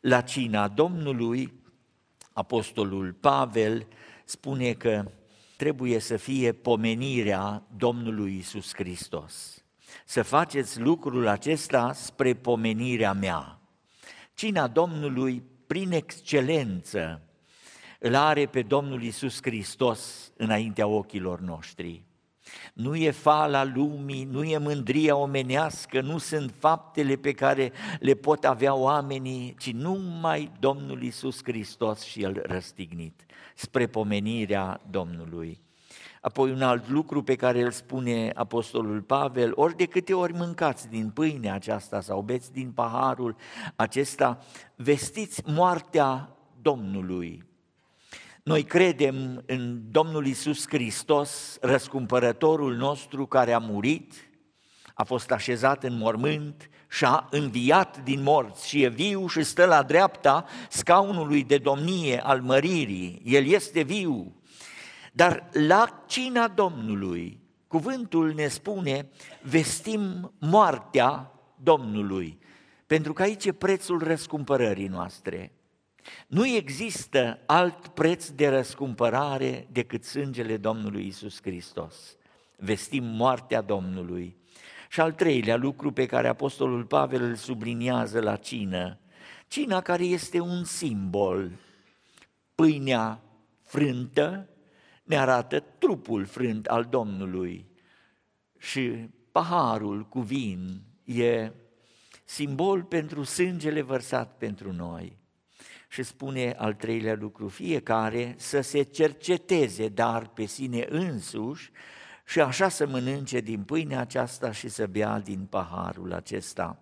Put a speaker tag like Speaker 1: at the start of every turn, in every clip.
Speaker 1: La cina Domnului, apostolul Pavel spune că trebuie să fie pomenirea Domnului Iisus Hristos. Să faceți lucrul acesta spre pomenirea mea. Cina Domnului, prin excelență, îl are pe Domnul Iisus Hristos înaintea ochilor noștri. Nu e fala lumii, nu e mândria omenească, nu sunt faptele pe care le pot avea oamenii, ci numai Domnul Iisus Hristos și El răstignit, spre pomenirea Domnului. Apoi un alt lucru pe care îl spune apostolul Pavel: ori de câte ori mâncați din pâinea aceasta sau beți din paharul acesta, vestiți moartea Domnului. Noi credem în Domnul Iisus Hristos, răscumpărătorul nostru, care a murit, a fost așezat în mormânt și a înviat din morți și e viu și stă la dreapta scaunului de domnie al măririi. El este viu. Dar la cina Domnului, cuvântul ne spune, vestim moartea Domnului, pentru că aici e prețul răscumpărării noastre. Nu există alt preț de răscumpărare decât sângele Domnului Iisus Hristos. Vestim moartea Domnului. Și al treilea lucru pe care apostolul Pavel îl subliniază la cină, cina care este un simbol. Pâinea frântă ne arată trupul frânt al Domnului și paharul cu vin e simbol pentru sângele vărsat pentru noi. Și spune al treilea lucru, fiecare să se cerceteze dar pe sine însuși și așa să mănânce din pâinea aceasta și să bea din paharul acesta.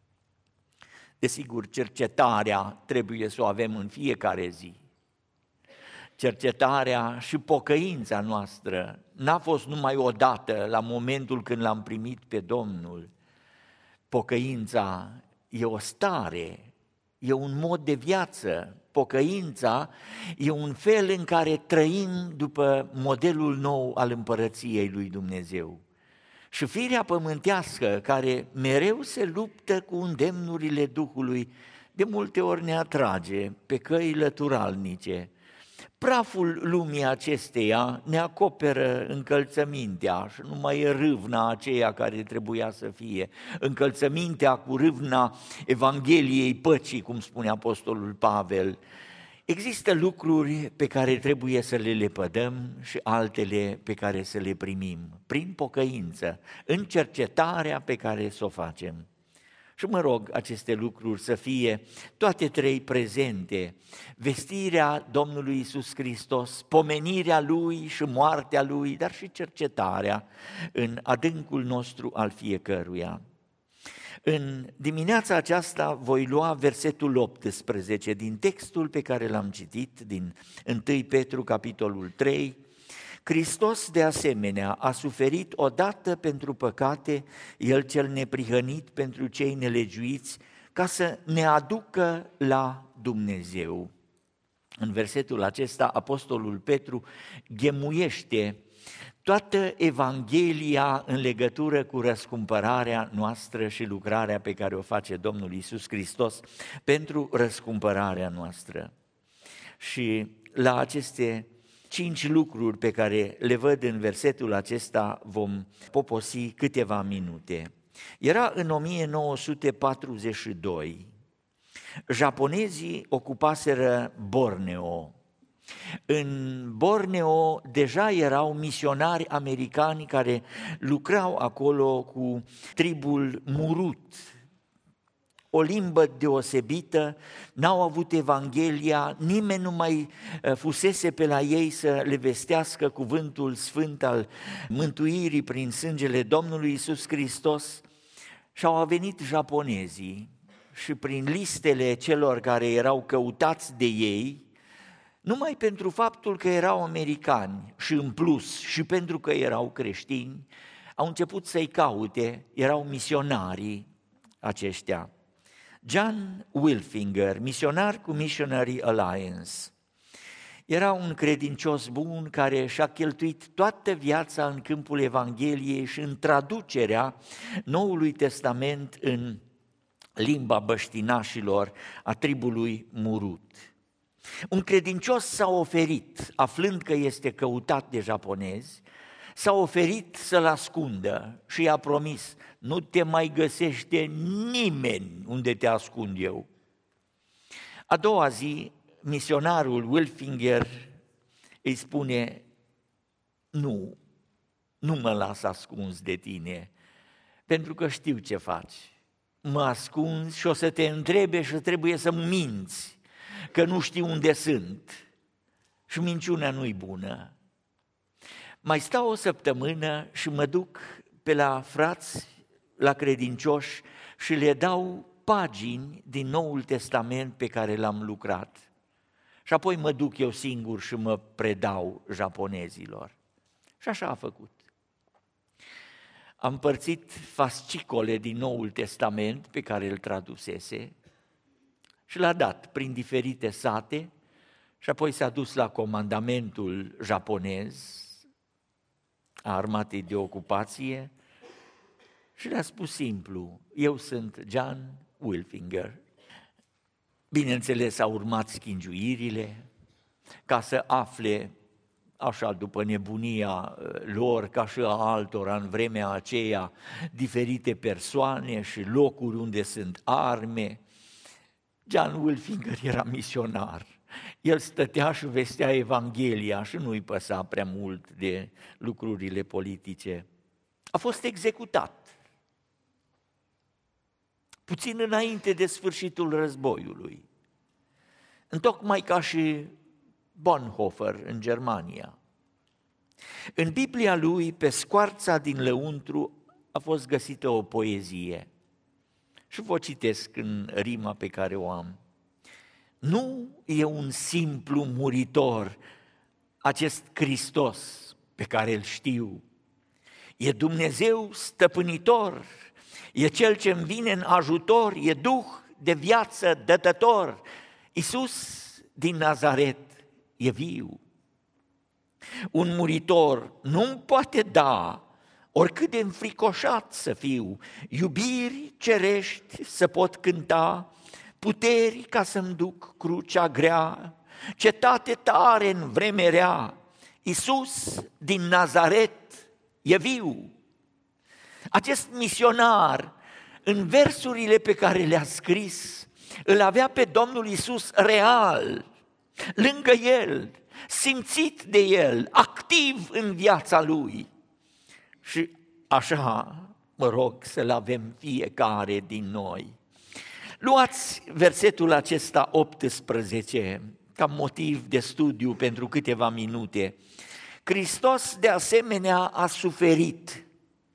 Speaker 1: Desigur, cercetarea trebuie să o avem în fiecare zi. Cercetarea și pocăința noastră n-a fost numai odată la momentul când l-am primit pe Domnul. Pocăința e o stare, e un mod de viață. Pocăința e un fel în care trăim după modelul nou al împărăției lui Dumnezeu. Și firea pământească, care mereu se luptă cu îndemnurile Duhului, de multe ori ne atrage pe căi lăturalnice. Praful lumii acesteia ne acoperă încălțămintea și nu mai e râvna aceea care trebuia să fie. Încălțămintea cu râvna Evangheliei păcii, cum spune apostolul Pavel. Există lucruri pe care trebuie să le lepădăm și altele pe care să le primim, prin pocăință, în cercetarea pe care să o facem. Și mă rog aceste lucruri să fie toate trei prezente: vestirea Domnului Iisus Hristos, pomenirea Lui și moartea Lui, dar și cercetarea în adâncul nostru al fiecăruia. În dimineața aceasta voi lua versetul 18 din textul pe care l-am citit, din 1 Petru, capitolul 3, Hristos de asemenea a suferit odată pentru păcate, El cel neprihănit pentru cei nelegiuiți, ca să ne aducă la Dumnezeu. În versetul acesta, apostolul Petru ghemuiește toată Evanghelia în legătură cu răscumpărarea noastră și lucrarea pe care o face Domnul Iisus Hristos pentru răscumpărarea noastră. Și la aceste 5 lucruri pe care le văd în versetul acesta vom poposi câteva minute. Era în 1942. Japonezii ocupaseră Borneo. În Borneo deja erau misionari americani care lucrau acolo cu tribul Murut, o limbă deosebită, n-au avut Evanghelia, nimeni nu mai fusese pe la ei să le vestească cuvântul sfânt al mântuirii prin sângele Domnului Iisus Hristos. Și au venit japonezii și prin listele celor care erau căutați de ei, numai pentru faptul că erau americani și în plus și pentru că erau creștini, au început să-i caute, erau misionarii aceștia. John Wilfinger, misionar cu Missionary Alliance, era un credincios bun care și-a cheltuit toată viața în câmpul Evangheliei și în traducerea Noului Testament în limba băștinașilor, a tribului Murut. Un credincios s-a oferit, aflând că este căutat de japonezi, s-a oferit să-l ascundă și i-a promis: nu te mai găsește nimeni unde te ascund eu. A doua zi, misionarul Wilfinger îi spune: nu mă las ascuns de tine, pentru că știu ce faci. Mă ascunzi și o să te întrebe și trebuie să-mi minți că nu știu unde sunt. Și minciunea nu-i bună. Mai stau o săptămână și mă duc pe la frați, la credincioși și le dau pagini din Noul Testament pe care l-am lucrat. Și apoi mă duc eu singur și mă predau japonezilor. Și așa a făcut. Am împărțit fascicole din Noul Testament pe care îl tradusese și l-a dat prin diferite sate și apoi s-a dus la comandamentul japonez a armatei de ocupație și le-a spus simplu: eu sunt John Wilfinger. Bineînțeles, au urmat schingiuirile ca să afle, așa după nebunia lor, ca și a altora în vremea aceea, diferite persoane și locuri unde sunt arme. John Wilfinger era misionar. El stătea și vestea Evanghelia și nu-i păsa prea mult de lucrurile politice. A fost executat puțin înainte de sfârșitul războiului, întocmai ca și Bonhoeffer în Germania. În Biblia lui, pe scoarța din lăuntru, a fost găsită o poezie și vă citesc în rima pe care o am. Nu e un simplu muritor acest Hristos pe care îl știu, e Dumnezeu stăpânitor, e Cel ce-mi vine în ajutor, e Duh de viață dătător, Iisus din Nazaret e viu. Un muritor nu-mi poate da, oricât de înfricoșat să fiu, iubiri cerești să pot cânta, puteri ca să-mi duc crucea grea, cetate tare în vreme rea, Iisus din Nazaret e viu. Acest misionar, în versurile pe care le-a scris, îl avea pe Domnul Iisus real, lângă el, simțit de el, activ în viața lui. Și așa, mă rog, să-l avem fiecare din noi. Luați versetul acesta 18 ca motiv de studiu pentru câteva minute. Hristos de asemenea a suferit.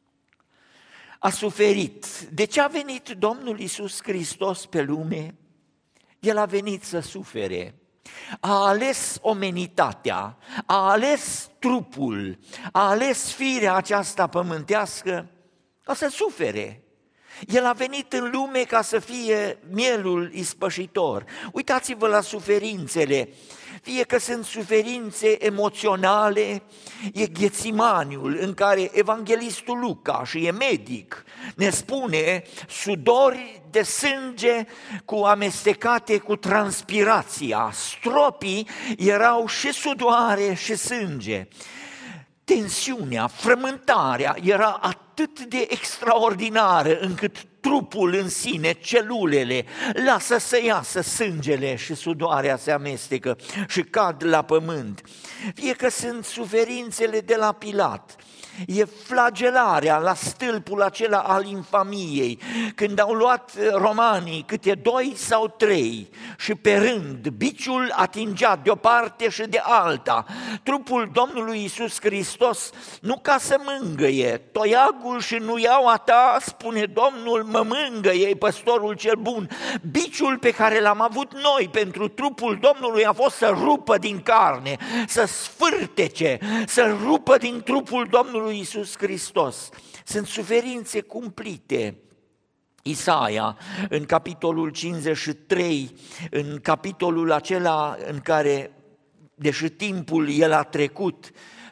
Speaker 1: A suferit. De ce a venit Domnul Iisus Hristos pe lume? El a venit să sufere. A ales omenitatea, a ales trupul, a ales firea aceasta pământească ca să sufere. El a venit în lume ca să fie mielul ispășitor. Uitați-vă la suferințele, fie că sunt suferințe emoționale, e Ghețimaniul în care evanghelistul Luca, și e medic, ne spune sudori de sânge amestecate cu transpirația. Stropii erau și sudoare și sânge. Tensiunea, frământarea era atât de extraordinară încât trupul în sine, celulele, lasă să iasă sângele și sudoarea se amestecă și cad la pământ. Fie că sunt suferințele de la Pilat, e flagelarea la stâlpul acela al infamiei, când au luat romanii câte 2 sau 3 și pe rând biciul atingea de o parte și de alta trupul Domnului Iisus Hristos, nu ca să mângăie, toiagul și nuiaua ta, spune Domnul, mă mângăie, păstorul cel bun. Biciul pe care l-am avut noi pentru trupul Domnului a fost să rupă din carne, să sfârtece, să rupă din trupul Domnului Iisus Hristos. Sunt suferințe cumplite. Isaia, în capitolul 53, în capitolul acela în care, deși timpul el a trecut,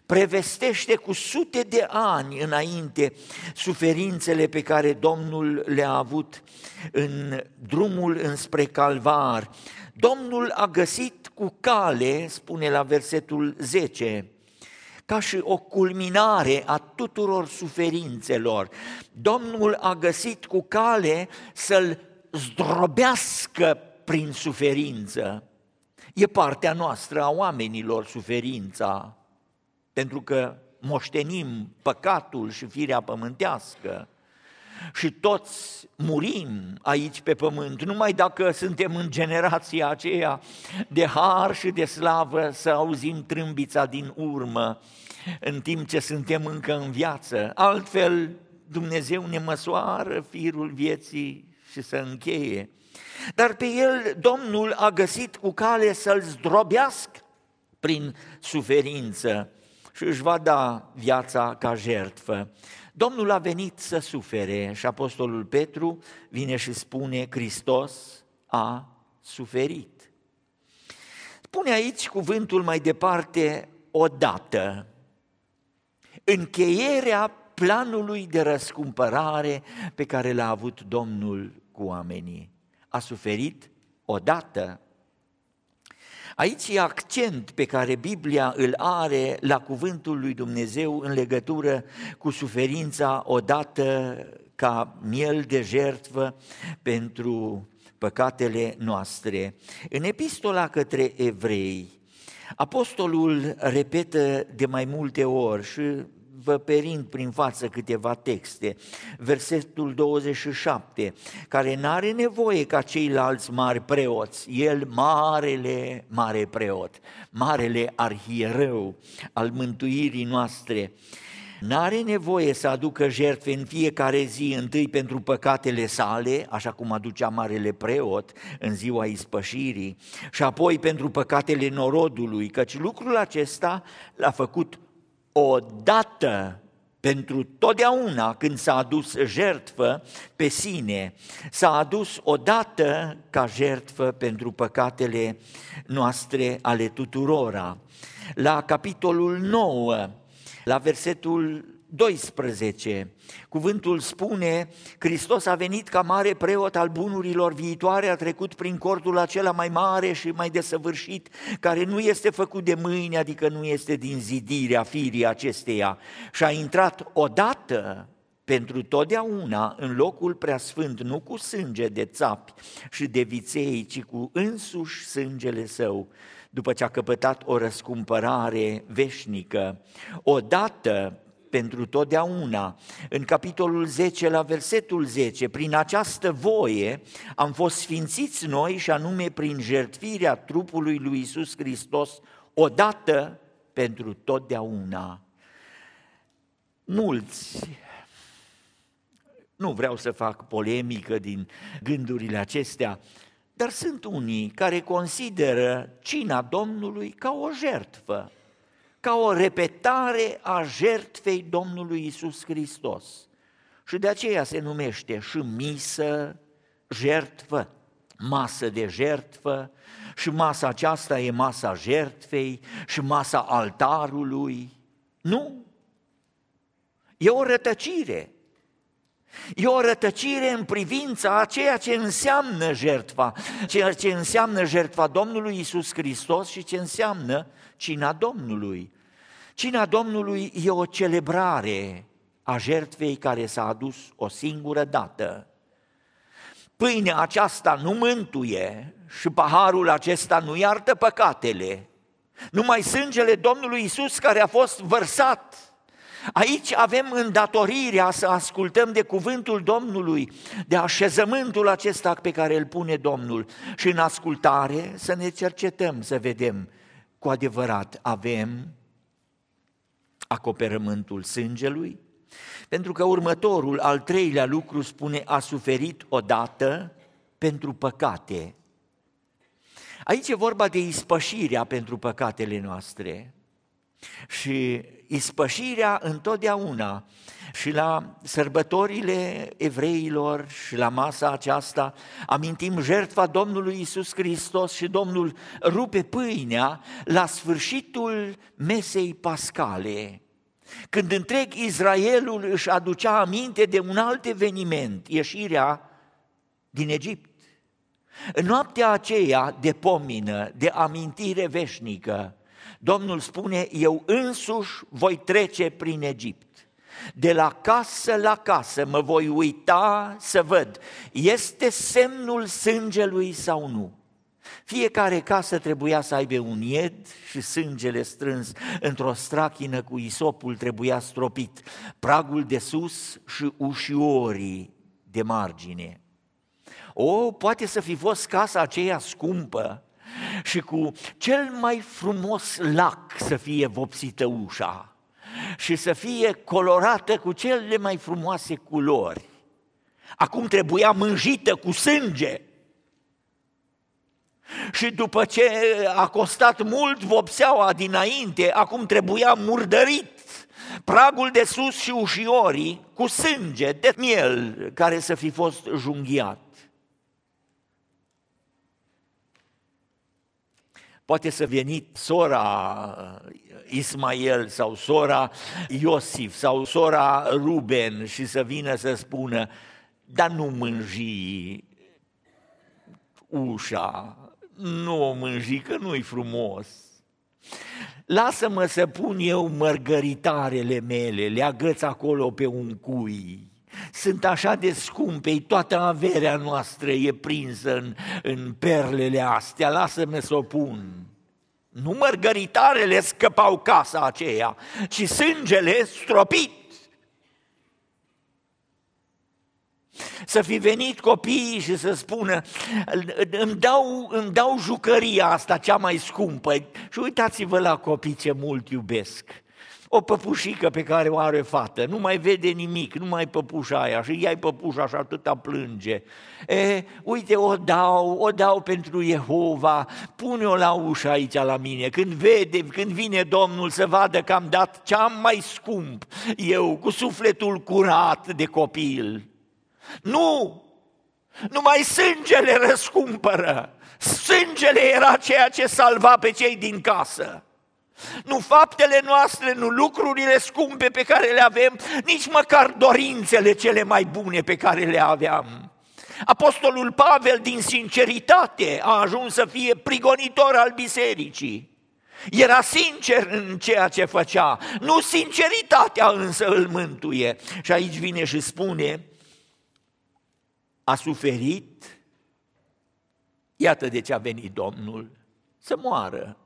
Speaker 1: prevestește cu sute de ani înainte suferințele pe care Domnul le-a avut în drumul înspre Calvar. Domnul a găsit cu cale, spune la versetul 10, ca și o culminare a tuturor suferințelor, Domnul a găsit cu cale să-l zdrobească prin suferință. E partea noastră a oamenilor suferința, pentru că moștenim păcatul și firea pământească și toți murim aici pe pământ, numai dacă suntem în generația aceea de har și de slavă să auzim trâmbița din urmă în timp ce suntem încă în viață. Altfel Dumnezeu ne măsoară firul vieții și să încheie. Dar pe el Domnul a găsit cu cale să-l zdrobească prin suferință și își va da viața ca jertfă. Domnul a venit să sufere și apostolul Petru vine și spune: Hristos a suferit. Spune aici cuvântul mai departe, odată, încheierea planului de răscumpărare pe care l-a avut Domnul cu oamenii. A suferit odată. Aici e accent pe care Biblia îl are la cuvântul lui Dumnezeu în legătură cu suferința odată ca miel de jertfă pentru păcatele noastre. În epistola către evrei, apostolul repetă de mai multe ori și vă perind prin față câteva texte. Versetul 27, care n-are nevoie ca ceilalți mari preoți, el mare preot, marele arhiereu al mântuirii noastre, n-are nevoie să aducă jertfe în fiecare zi, întâi pentru păcatele sale, așa cum aducea marele preot în ziua ispășirii, și apoi pentru păcatele norodului, căci lucrul acesta l-a făcut odată pentru totdeauna când s-a adus jertfă pe sine, s-a adus odată ca jertfă pentru păcatele noastre ale tuturora. La capitolul 9, la versetul 12, cuvântul spune: Hristos a venit ca mare preot al bunurilor viitoare, a trecut prin cortul acela mai mare și mai desăvârșit, care nu este făcut de mâini, adică nu este din zidirea firii acesteia, și a intrat odată pentru totdeauna în locul preasfânt, nu cu sânge de țapi și de viței, ci cu însuși sângele său, după ce a căpătat o răscumpărare veșnică, odată pentru totdeauna. În capitolul 10, la versetul 10, prin această voie am fost sfințiți noi, și anume prin jertfirea trupului lui Iisus Hristos, odată pentru totdeauna. Mulți, nu vreau să fac polemică din gândurile acestea, dar sunt unii care consideră cina Domnului ca o jertfă, ca o repetare a jertfei Domnului Iisus Hristos. Și de aceea se numește și misă, jertfă, masă de jertfă, și masa aceasta e masa jertfei și masa altarului. Nu! E o rătăcire. E o rătăcire în privința a ceea ce înseamnă jertfa, ceea ce înseamnă jertfa Domnului Iisus Hristos și ce înseamnă cina Domnului. Cina Domnului e o celebrare a jertfei care s-a adus o singură dată. Pâinea aceasta nu mântuie și paharul acesta nu iartă păcatele. Numai sângele Domnului Iisus care a fost vărsat. Aici avem îndatorirea să ascultăm de cuvântul Domnului, de așezământul acesta pe care îl pune Domnul, și în ascultare să ne cercetăm, să vedem cu adevărat avem acoperământul sângelui, pentru că următorul, al treilea lucru spune: a suferit odată pentru păcate. Aici e vorba de ispășirea pentru păcatele noastre. Și ispășirea întotdeauna, și la sărbătorile evreilor și la masa aceasta, amintim jertfa Domnului Iisus Hristos și Domnul rupe pâinea la sfârșitul mesei pascale, când întreg Israelul își aducea aminte de un alt eveniment, ieșirea din Egipt. În noaptea aceea de pomină, de amintire veșnică, Domnul spune: eu însuși voi trece prin Egipt. De la casă la casă mă voi uita să văd, este semnul sângelui sau nu. Fiecare casă trebuia să aibă un ied și sângele strâns într-o strachină cu isopul trebuia stropit, pragul de sus și ușiorii de margine. Poate să fi fost casa aceea scumpă și cu cel mai frumos lac să fie vopsită ușa și să fie colorată cu cele mai frumoase culori. Acum trebuia mânjită cu sânge. Și după ce a costat mult vopseaua dinainte, acum trebuia murdărit pragul de sus și ușiorii cu sânge de miel care să fi fost junghiat. Poate să venit sora Ismael sau sora Iosif sau sora Ruben și să vină să spună: dar nu mânji ușa, nu o mânji că nu-i frumos. Lasă-mă să pun eu mărgăritarele mele, le agăț acolo pe un cui. Sunt așa de scumpe, toată averea noastră e prinsă în perlele astea, lasă-mă să o pun. Nu mărgăritarele scăpau casa aceea, ci sângele stropit. Să fi venit copiii și să spună: îmi dau jucăria asta cea mai scumpă. Și uitați-vă la copii ce mult iubesc. O păpușică pe care o are fată, nu mai vede nimic, nu mai păpușa aia și ia-i păpușa și atâta plânge. Uite, o dau pentru Jehova, pune-o la ușă aici la mine, când vine Domnul să vadă că am dat cea mai scump, eu cu sufletul curat de copil. Nu! Numai sângele răscumpără, sângele era ceea ce salva pe cei din casă. Nu faptele noastre, nu lucrurile scumpe pe care le avem, nici măcar dorințele cele mai bune pe care le aveam. Apostolul Pavel, din sinceritate, a ajuns să fie prigonitor al bisericii. Era sincer în ceea ce făcea, nu sinceritatea însă îl mântuie. Și aici vine și spune: a suferit, iată de ce a venit Domnul, să moară.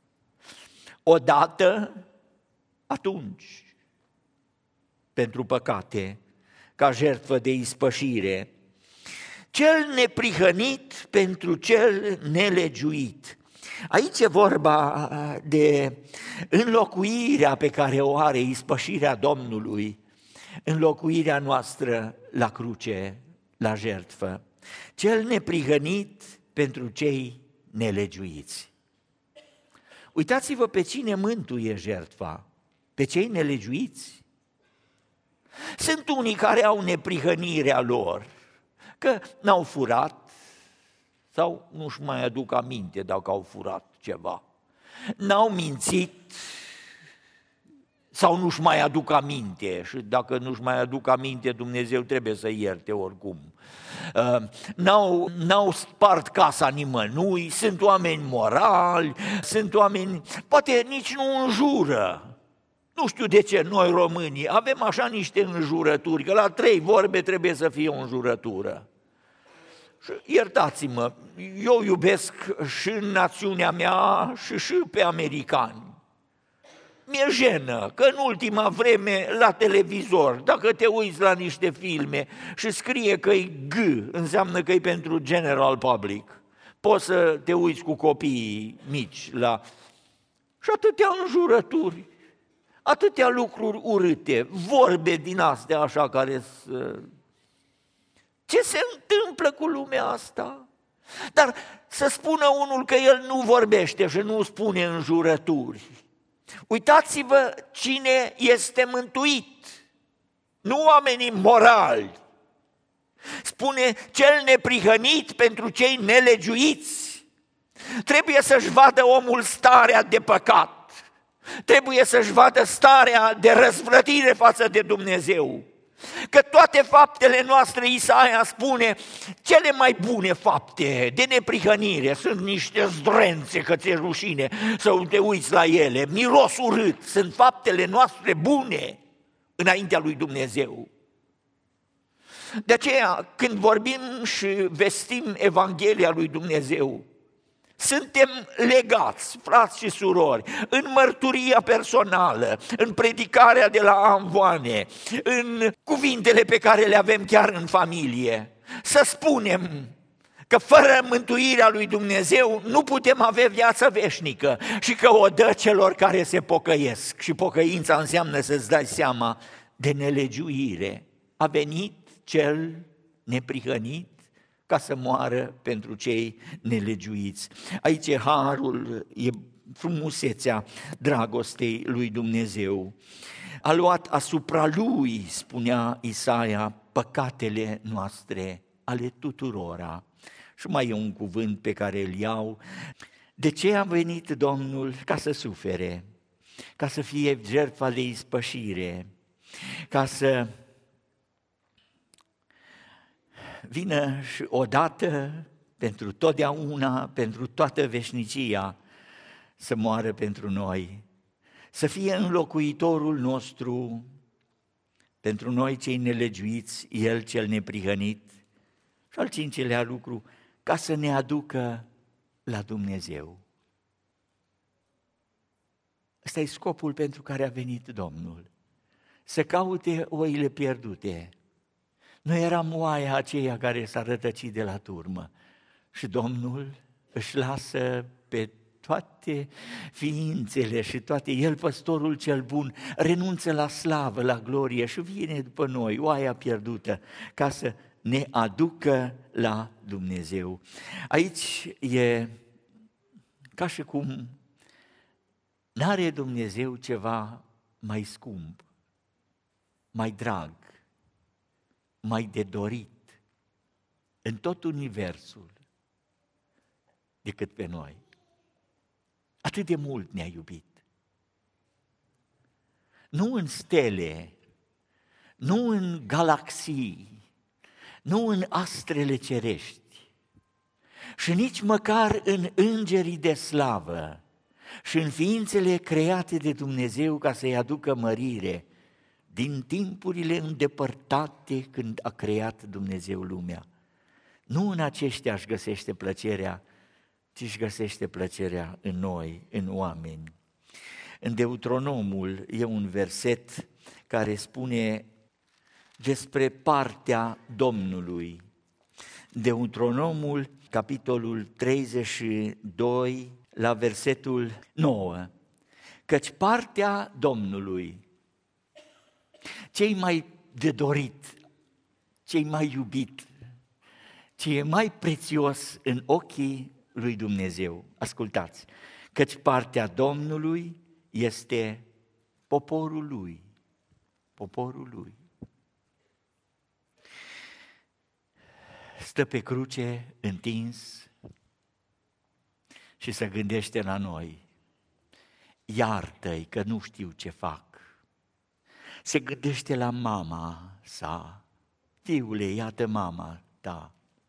Speaker 1: Odată, atunci, pentru păcate, ca jertfă de ispășire, cel neprihănit pentru cel nelegiuit. Aici e vorba de înlocuirea pe care o are ispășirea Domnului, înlocuirea noastră la cruce, la jertfă. Cel neprihănit pentru cei nelegiuiți. Uitați-vă pe cine mântuie jertfa, pe cei nelegiuiți. Sunt unii care au neprihănirea lor, că n-au furat sau nu-și mai aduc aminte dacă au furat ceva, n-au mințit sau nu-și mai aduc aminte și dacă nu-și mai aduc aminte, Dumnezeu trebuie să ierte oricum. N-au spart casa nimănui, sunt oameni morali, sunt oameni, poate nici nu înjură. Nu știu de ce noi românii avem așa niște înjurături, că la 3 vorbe trebuie să fie o înjurătură. Și iertați-mă, eu iubesc și națiunea mea și pe americani. Mi-e jenă că în ultima vreme la televizor, dacă te uiți la niște filme și scrie că e G, înseamnă că e pentru general public. Poți să te uiți cu copiii mici la... Și atâtea înjurături, atâtea lucruri urâte, vorbe din astea așa care să... Ce se întâmplă cu lumea asta? Dar să spună unul că el nu vorbește și nu spune înjurături. Uitați-vă cine este mântuit, nu oamenii morali. Spune cel neprihănit pentru cei nelegiuiți. Trebuie să-și vadă omul starea de păcat, trebuie să-și vadă starea de răzvrătire față de Dumnezeu. Că toate faptele noastre, Isaia spune, cele mai bune fapte de neprihănire sunt niște zdrențe că ți-e rușine să te uiți la ele, miros urât, sunt faptele noastre bune înaintea lui Dumnezeu. De aceea, când vorbim și vestim Evanghelia lui Dumnezeu, suntem legați, frați și surori, în mărturia personală, în predicarea de la amvoane, în cuvintele pe care le avem chiar în familie. Să spunem că fără mântuirea lui Dumnezeu nu putem avea viață veșnică și că o dă celor care se pocăiesc. Și pocăința înseamnă să-ți dai seama de nelegiuire. A venit cel neprihănit ca să moară pentru cei nelegiuiți. Aici e harul, e frumusețea dragostei lui Dumnezeu. A luat asupra lui, spunea Isaia, păcatele noastre, ale tuturora. Și mai e un cuvânt pe care îl iau. De ce a venit Domnul? Ca să sufere, ca să fie jertfa de ispășire, ca să vină și odată, pentru totdeauna, pentru toată veșnicia, să moară pentru noi, să fie înlocuitorul nostru, pentru noi cei nelegiuiți, El cel neprihănit. Și al cincelea lucru, ca să ne aducă la Dumnezeu. Ăsta e scopul pentru care a venit Domnul, să caute oile pierdute. Noi eram oaia aceea care s-a rătăcit de la turmă și Domnul își lasă pe toate ființele și toate, El, păstorul cel bun, renunță la slavă, la glorie și vine după noi, oaia pierdută, ca să ne aducă la Dumnezeu. Aici e ca și cum n-are Dumnezeu ceva mai scump, mai drag, mai de dorit în tot universul decât pe noi. Atât de mult ne-a iubit. Nu în stele, nu în galaxii, nu în astrele cerești și nici măcar în îngerii de slavă și în ființele create de Dumnezeu ca să-i aducă mărire, din timpurile îndepărtate când a creat Dumnezeu lumea. Nu în aceștia își găsește plăcerea, ci își găsește plăcerea în noi, în oameni. În Deuteronomul e un verset care spune despre partea Domnului. Deuteronomul, capitolul 32, la versetul 9. Căci partea Domnului, cei mai de dorit, cei mai iubit, ce e mai prețios în ochii lui Dumnezeu. Ascultați, căci partea Domnului este poporul lui, poporul lui. Stă pe cruce întins și se gândește la noi. Iartă-i că nu știu ce fac. Se gândește la mama sa. Fiule, iată mama ta.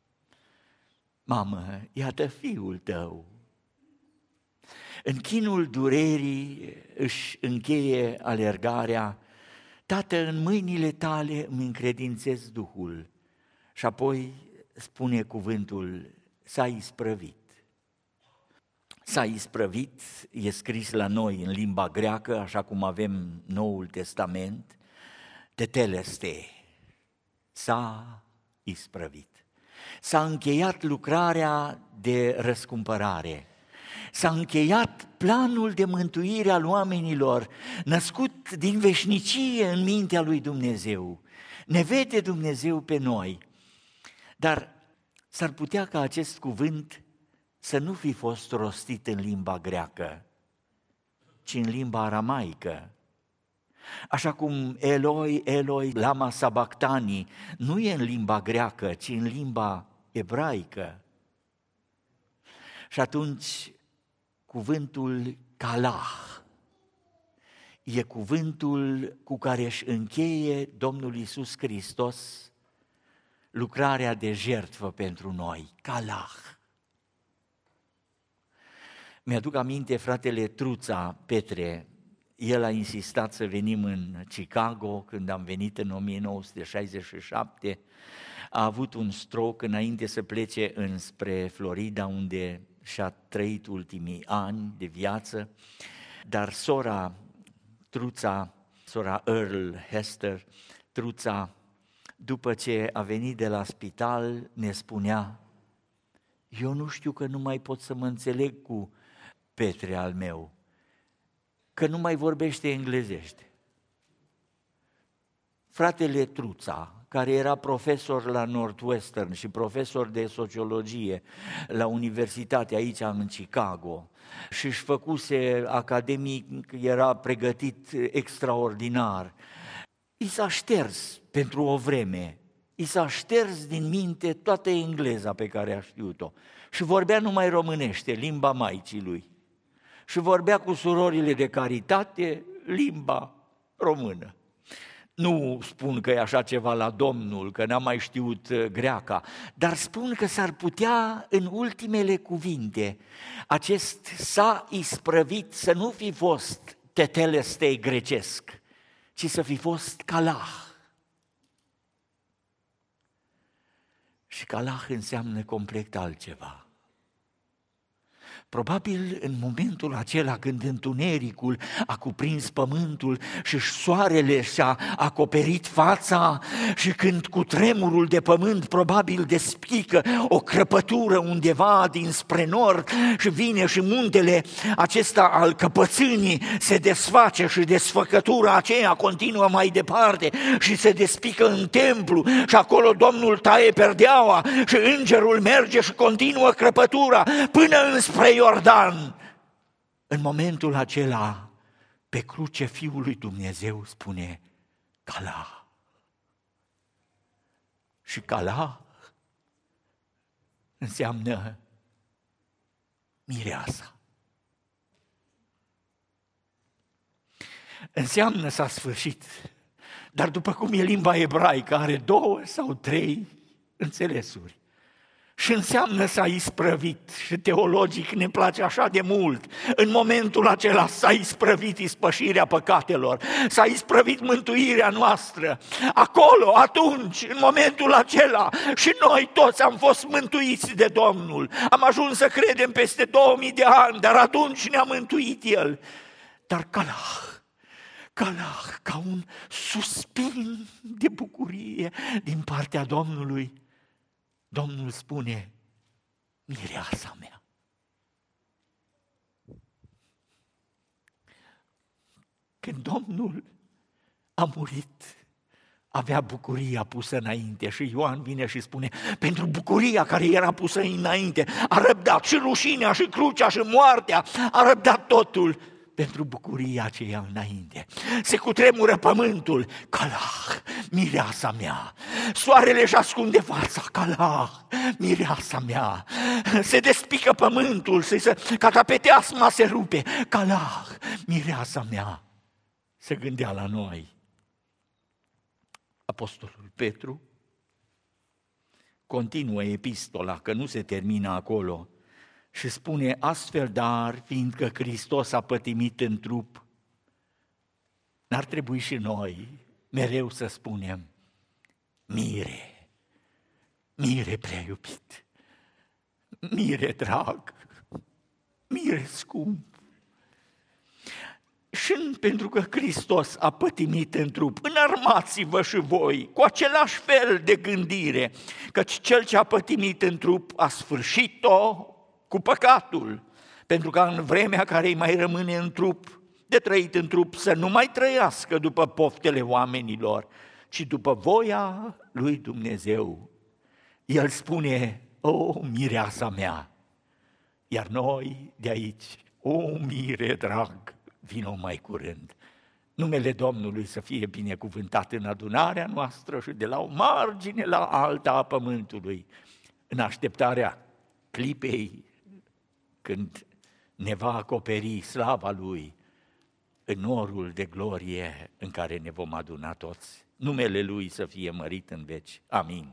Speaker 1: Mamă, iată fiul tău. În chinul durerii își încheie alergarea. Tată, în mâinile tale îmi încredințez Duhul. Și apoi spune cuvântul, s-a isprăvit. S-a isprăvit, e scris la noi în limba greacă, așa cum avem Noul Testament, teteleste, s-a isprăvit. S-a încheiat lucrarea de răscumpărare, s-a încheiat planul de mântuire al oamenilor, născut din veșnicie în mintea lui Dumnezeu. Ne vede Dumnezeu pe noi, dar s-ar putea ca acest cuvânt să nu fi fost rostit în limba greacă. ci în limba aramaică. Așa cum Eloi, Eloi, lama sabachthani nu e în limba greacă, ci în limba ebraică. Și atunci cuvântul kalah e cuvântul cu care își încheie Domnul Iisus Hristos lucrarea de jertfă pentru noi, kalah. Mi-aduc aminte fratele Truța Petre, el a insistat să venim în Chicago când am venit în 1967, a avut un stroke înainte să plece înspre Florida, unde și-a trăit ultimii ani de viață, dar sora Truța, sora Earl Hester, Truța, după ce a venit de la spital, ne spunea: eu nu știu că nu mai pot să mă înțeleg cu Petre al meu, că nu mai vorbește englezește. Fratele Truța, care era profesor la Northwestern și profesor de sociologie la universitate aici în Chicago și își făcuse academic, era pregătit extraordinar, i s-a șters pentru o vreme, i s-a șters din minte toată engleza pe care a știut-o și vorbea numai românește, limba maicii lui. Și vorbea cu surorile de caritate limba română. Nu spun că e așa ceva la Domnul, că n-am mai știut greaca, dar spun că s-ar putea în ultimele cuvinte acest s-a isprăvit să nu fi fost tetelestei grecesc, ci să fi fost kalah. Și kalah înseamnă complet altceva. Probabil în momentul acela când întunericul a cuprins pământul și soarele și-a acoperit fața și când cu tremurul de pământ probabil despică o crăpătură undeva dinspre nord și vine și muntele acesta al căpățânii se desface și desfăcătura aceea continuă mai departe și se despică în templu și acolo Domnul taie perdeaua și îngerul merge și continuă crăpătura până înspre Iordan. În momentul acela, pe cruce Fiul lui Dumnezeu spune kalah. Și kalah înseamnă mireasa. Înseamnă s-a sfârșit. Dar după cum e limba ebraică, are 2 sau 3 înțelesuri. Și înseamnă s-a isprăvit și teologic ne place așa de mult. În momentul acela s-a isprăvit ispășirea păcatelor, s-a isprăvit mântuirea noastră. Acolo, atunci, în momentul acela și noi toți am fost mântuiți de Domnul. Am ajuns să credem peste 2000 de ani, dar atunci ne-a mântuit El. Dar kalah, ca un suspin de bucurie din partea Domnului, Domnul spune, mireasa mea. Când Domnul a murit, avea bucuria pusă înainte și Ioan vine și spune, pentru bucuria care era pusă înainte, a răbdat și rușinea și crucea și moartea, a răbdat totul pentru bucuria aceea înainte. Se cutremură pământul, kalah, mireasa mea. Soarele își ascunde fața, kalah, mireasa mea. Se despică pământul, catapeteasma se rupe, kalah, mireasa mea. Se gândea la noi. Apostolul Petru continuă epistola, că nu se termină acolo, și spune astfel, dar fiindcă Hristos a pătimit în trup, n-ar trebui și noi mereu să spunem, mire, mire prea iubit, mire drag, mire scump. Și pentru că Hristos a pătimit în trup, înarmați-vă și voi cu același fel de gândire, căci cel ce a pătimit în trup a sfârșit-o cu păcatul, pentru că în vremea care îi mai rămâne în trup, de trăit în trup, să nu mai trăiască după poftele oamenilor, ci după voia lui Dumnezeu. El spune, o, mireasa mea, iar noi de aici, o, mire drag, vino mai curând. Numele Domnului să fie binecuvântat în adunarea noastră și de la o margine la alta a pământului, în așteptarea clipei când ne va acoperi slava Lui în norul de glorie în care ne vom aduna toți. Numele Lui să fie mărit în veci. Amin.